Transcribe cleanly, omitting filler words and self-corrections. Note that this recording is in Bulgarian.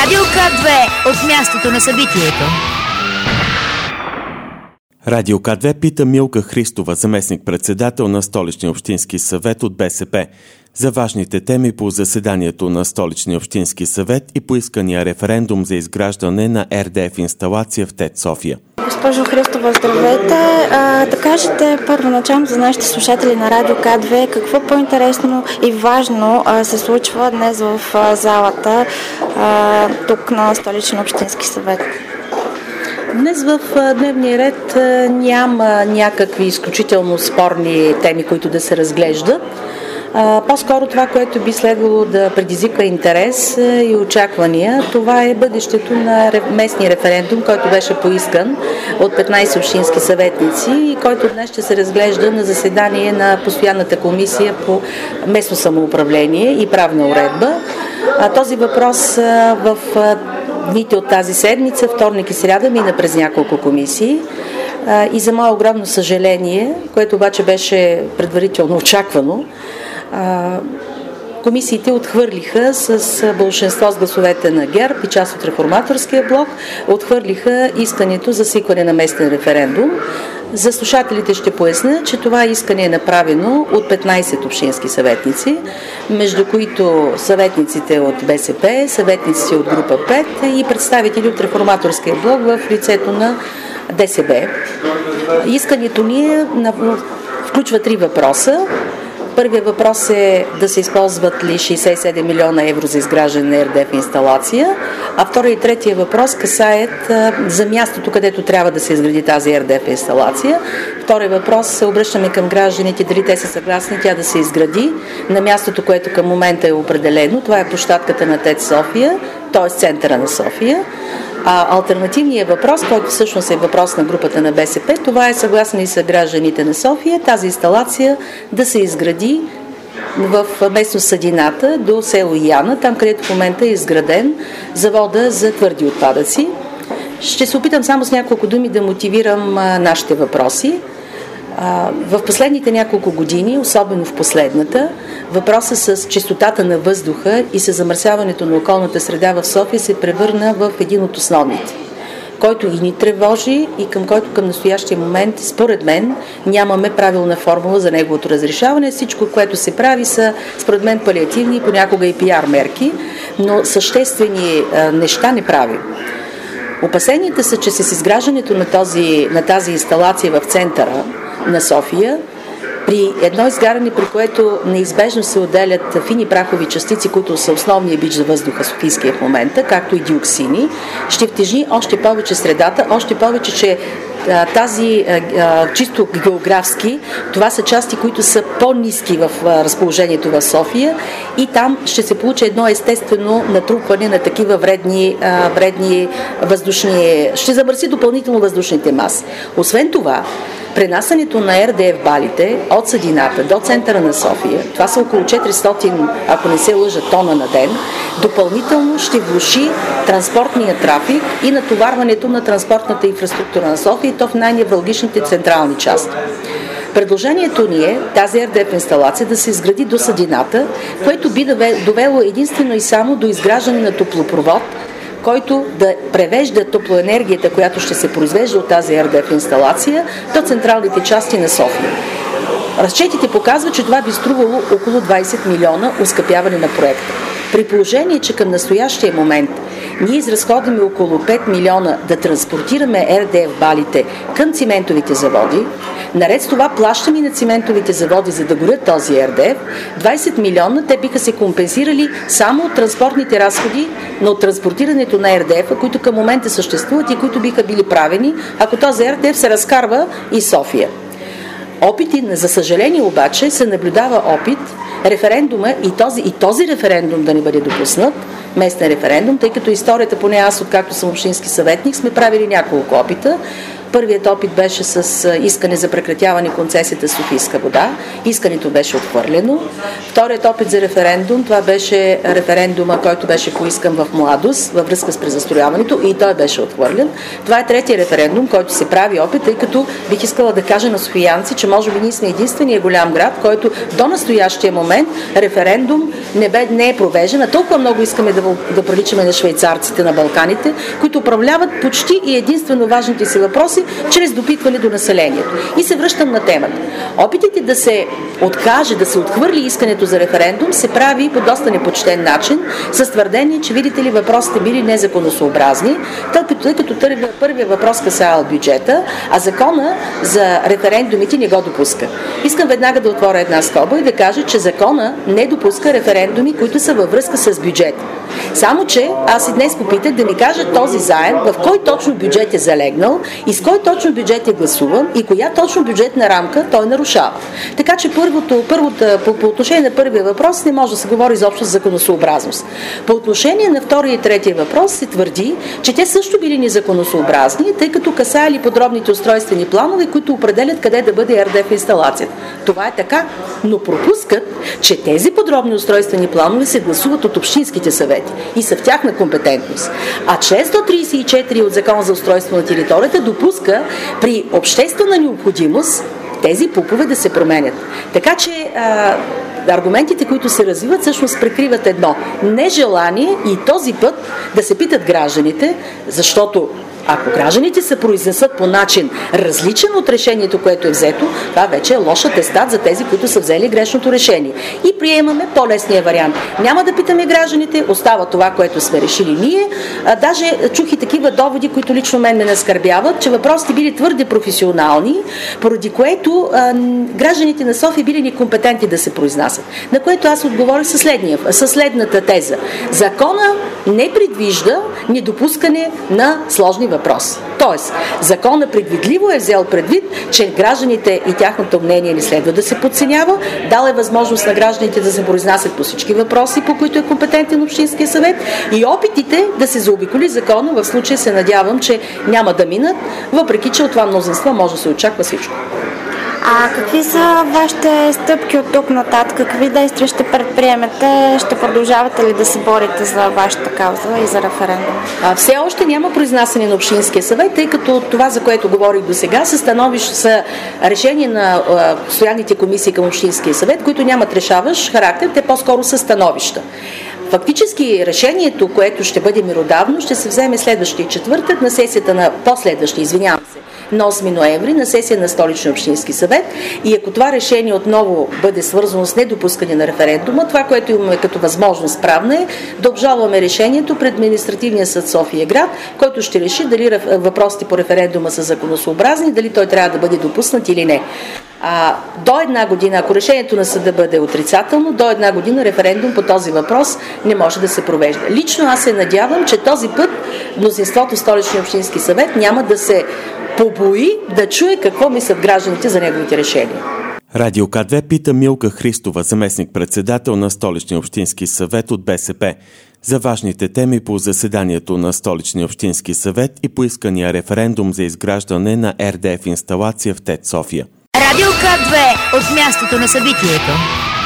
Радио К2 от мястото на събитието. Радио К2 пита Милка Христова, заместник-председател на Столичния общински съвет от БСП, за важните теми по заседанието на Столичния общински съвет и поискания референдум за изграждане на РДФ инсталация в ТЕЦ София. Госпожо Христова, здравейте. Да кажете първоначално за нашите слушатели на Радио К2 какво по-интересно и важно се случва днес в залата тук на Столичния общински съвет. Днес в дневния ред няма някакви изключително спорни теми, които да се разглеждат. По-скоро това, което би следвало да предизвиква интерес и очаквания, това е бъдещето на местния референдум, който беше поискан от 15 общински съветници и който днес ще се разглежда на заседание на Постоянната комисия по местно самоуправление и правна уредба. Този въпрос в дните от тази седмица, вторник и сряда, мина през няколко комисии и за мое огромно съжаление, което обаче беше предварително очаквано, комисиите отхвърлиха с болшинство с гласовете на ГЕРБ и част от реформаторския блок, отхвърлиха искането за свикване на местен референдум. За слушателите ще поясня, че това искане е направено от 15 общински съветници, между които съветниците от БСП, съветниците от група 5 и представители от реформаторския блок в лицето на ДСБ. Искането ни включва 3 въпроса. Първият въпрос е да се използват ли 67 милиона евро за изграждане на РДФ инсталация, а втория и третия въпрос касаят за мястото, където трябва да се изгради тази РДФ инсталация. Втория въпрос се обръщаме към гражданите, дали те са съгласни тя да се изгради на мястото, което към момента е определено. Това е площадката на ТЕЦ София, т.е. центъра на София. А алтернативният въпрос, който всъщност е въпрос на групата на БСП, това е съгласни ли са гражданите на София тази инсталация да се изгради в местност Съдината до село Яна, там където в момента е изграден завода за твърди отпадъци. Ще се опитам само с няколко думи да мотивирам нашите въпроси. В последните няколко години, особено в последната, въпросът с чистотата на въздуха и с замърсяването на околната среда в София се превърна в един от основните, който и ни тревожи и към който към настоящия момент, според мен, нямаме правилна формула за неговото разрешаване. Всичко, което се прави, са, според мен, палиативни и понякога и пиар мерки, но съществени неща не правим. Опасенията са, че с изграждането на тази инсталация в центъра на София, при едно изгаряне, при което неизбежно се отделят фини прахови частици, които са основния бич за въздуха софийския в момента, както и диоксини, ще втежни още повече средата, още повече, че тази чисто географски, това са части, които са по-ниски в разположението в София и там ще се получи едно естествено натрупване на такива вредни въздушни, ще замърси допълнително въздушните маси. Освен това, пренасянето на РДФ балите от Съдината до центъра на София, това са около 400, ако не се лъжа, тона на ден, допълнително ще влоши транспортния трафик и натоварването на транспортната инфраструктура на София, и то в най-невралгичните централни части. Предложението ни е тази РДФ инсталация да се изгради до Съдината, което би довело единствено и само до изграждане на топлопровод, който да превежда топлоенергията, която ще се произвежда от тази РДФ инсталация, до централните части на София. Разчетите показват, че това би струвало около 20 милиона оскъпяване на проекта. При положение, че към настоящия момент ние изразходваме около 5 милиона да транспортираме РДФ балите към циментовите заводи, наред с това плащаме на циментовите заводи, за да горят този РДФ, 20 милиона те биха се компенсирали само от транспортните разходи, но от транспортирането на РДФ-а, които към момента съществуват и които биха били правени, ако този РДФ се разкарва и София. Опити, за съжаление обаче, се наблюдава опит референдума и този референдум да не бъде допуснат, местен референдум, тъй като историята, поне аз, откакто съм общински съветник, сме правили няколко опита. Първият опит беше с искане за прекратяване концесията Софийска вода. Искането беше отхвърлено. Вторият опит за референдум, това беше референдума, който беше поискан в Младост във връзка с презастрояването и той беше отхвърлен. Това е третия референдум, който се прави опит, тъй като бих искала да кажа на софиянци, че може би ние сме единствения голям град, който до настоящия момент референдум не е провеждан, а толкова много искаме да приличаме на швейцарците на Балканите, които управляват почти и единствено важните си въпроси чрез допитване до населението. И се връщам на темата. Опитите да се откаже, да се отхвърли искането за референдум се прави по доста непочтен начин, с твърдение, че видите ли въпросите били незаконосъобразни, тъй като първият въпрос касаел бюджета, а закона за референдумите не го допуска. Искам веднага да отворя една скоба и да кажа, че закона не допуска референдуми, които са във връзка с бюджета. Само, че аз и днес попитах да ми кажа този заем, в кой точно бюджет е залегнал и с кой точно бюджет е гласуван и коя точно бюджетна рамка той нарушава. Така че по отношение на първия въпрос не може да се говори изобщо за законосъобразност. По отношение на втория и третия въпрос се твърди, че те също били незаконосъобразни, тъй като касаели подробните устройствени планове, които определят къде да бъде РДФ инсталацията. Това е така, но пропускат, че тези подробни устройствени планове се гласуват от общинските съвети и са в тяхна компетентност. А член 134 от Закона за устройство на територията допуска при обществена необходимост тези пупове да се променят. Така че аргументите, които се развиват, всъщност прикриват едно нежелание и този път да се питат гражданите, защото ако гражданите се произнесат по начин различен от решението, което е взето, това вече е лош атестат за тези, които са взели грешното решение. И приемаме по-лесния вариант. Няма да питаме гражданите, остава това, което сме решили ние. Даже чух и такива доводи, които лично мен ме наскърбяват, че въпросите били твърде професионални, поради което гражданите на София били некомпетентни да се произнасят. На което аз отговорих със следната теза. Закона не предвижда недопускане на сложни въпроси. Тоест, закона предвидливо е взел предвид, че гражданите и тяхното мнение не следва да се подценява, дал е възможност на гражданите да се произнасят по всички въпроси, по които е компетентен Общинския съвет, и опитите да се заобиколи закона в случая се надявам, че няма да минат, въпреки че от това мнозинство може да се очаква всичко. А какви са вашите стъпки от тук нататък? Какви действия ще предприемете? Ще продължавате ли да се борите за вашата кауза и за референдум? Все още няма произнасяне на Общинския съвет, тъй като това, за което говорих до сега, са решения на постоянните комисии към Общинския съвет, които нямат решаващ характер, те по-скоро са становища. Фактически решението, което ще бъде меродавно, ще се вземе следващия четвъртък на сесията на на 8 ноември на сесия на Столичния общински съвет, и ако това решение отново бъде свързано с недопускане на референдума, това, което имаме като възможност правна, е да обжалваме решението пред Административния съд София град, който ще реши дали въпросите по референдума са законосъобразни, дали той трябва да бъде допуснат или не. До една година, ако решението на съда бъде отрицателно, до една година референдум по този въпрос не може да се провежда. Лично аз се надявам, че този път мнозинството в Столичния общински съвет няма да се побои да чуе какво мислят гражданите за неговите решения. Радио К2 пита Милка Христова, заместник-председател на Столичния общински съвет от БСП, за важните теми по заседанието на Столичния общински съвет и поискания референдум за изграждане на РДФ инсталация в ТЕЦ София. Радио К2 от мястото на събитието.